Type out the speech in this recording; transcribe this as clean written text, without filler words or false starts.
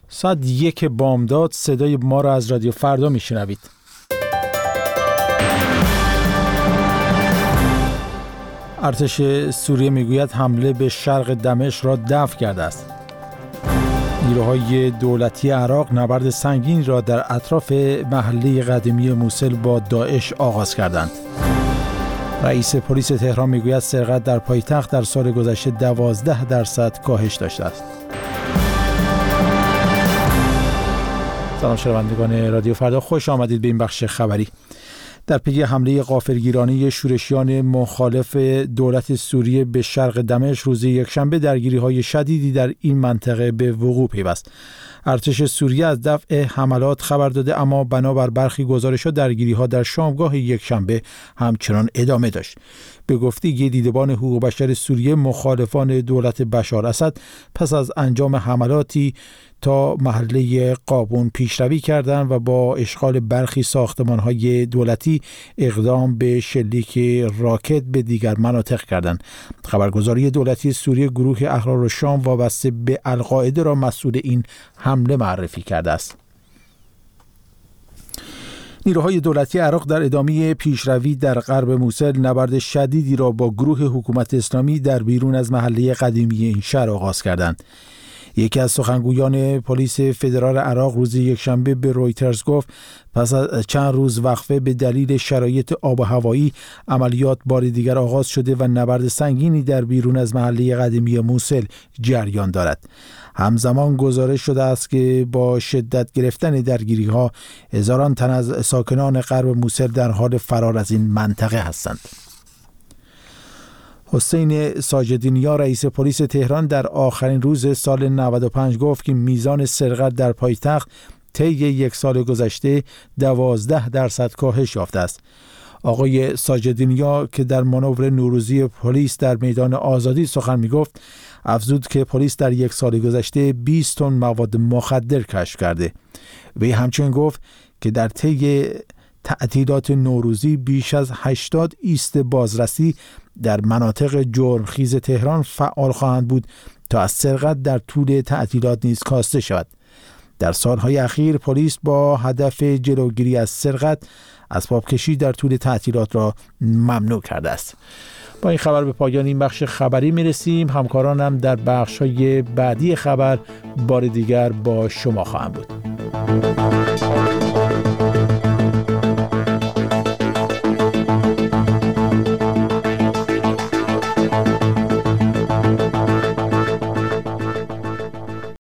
ساعت 1 بامداد صدای ما را از رادیو فردا میشنوید. ارتش سوریه میگوید حمله به شرق دمشق را دفع کرده است. نیروهای دولتی عراق نبرد سنگین را در اطراف محله قدیمی موصل با داعش آغاز کردند. رئیس پلیس تهران میگوید سرقت در پایتخت در سال گذشته 12% کاهش داشته است. سلام شنوندگان رادیو فردا، خوش آمدید به این بخش خبری. در پی حمله غافلگیرانه شورشیان مخالف دولت سوریه به شرق دمشق روز یکشنبه درگیری‌های شدیدی در این منطقه به وقوع پیوست. ارتش سوریه از دفع حملات خبر داده، اما بنابر برخی گزارش‌ها درگیری‌ها در شامگاه یکشنبه همچنان ادامه داشت. به گفته دیدبان حقوق بشر سوریه، مخالفان دولت بشار اسد پس از انجام حملاتی تا محله قابون پیشروی کردند و با اشغال برخی ساختمان‌های دولتی اقدام به شلیک راکت به دیگر مناطق کردند. خبرگزاری دولتی سوریه گروه احرار شام وابسته به القاعده را مسئول این حمله معرفی کرده است. نیروهای دولتی عراق در ادامه پیشروی در غرب موصل نبرد شدیدی را با گروه حکومت اسلامی در بیرون از محله قدیمی این شهر آغاز کردند. یکی از سخنگویان پلیس فدرال عراق روز یکشنبه به رویترز گفت پس از چند روز وقفه به دلیل شرایط آب و هوایی عملیات بار دیگر آغاز شده و نبرد سنگینی در بیرون از محله قدیمی موصل جریان دارد. همزمان گزارش شده است که با شدت گرفتن درگیری‌ها هزاران تن از ساکنان غرب موصل در حال فرار از این منطقه هستند. حسین ساجدینیا رئیس پلیس تهران در آخرین روز سال 95 گفت که میزان سرقت در پایتخت طی یک سال گذشته 12% کاهش یافته است. آقای ساجدینیا که در مانور نوروزی پلیس در میدان آزادی سخن میگفت، افزود که پلیس در یک سال گذشته 20 تن مواد مخدر کشف کرده. وی همچنین گفت که در طی تعطیلات نوروزی بیش از 80 ایست بازرسی در مناطق جرمخیز تهران فعال خواهند بود تا از سرقت در طول تعطیلات نیز کاسته شود. در سالهای اخیر پلیس با هدف جلوگیری از سرقت اسباب کشی در طول تعطیلات را ممنوع کرده است. با این خبر به پایان این بخش خبری میرسیم. همکارانم در بخش‌های بعدی خبر بار دیگر با شما خواهم بود.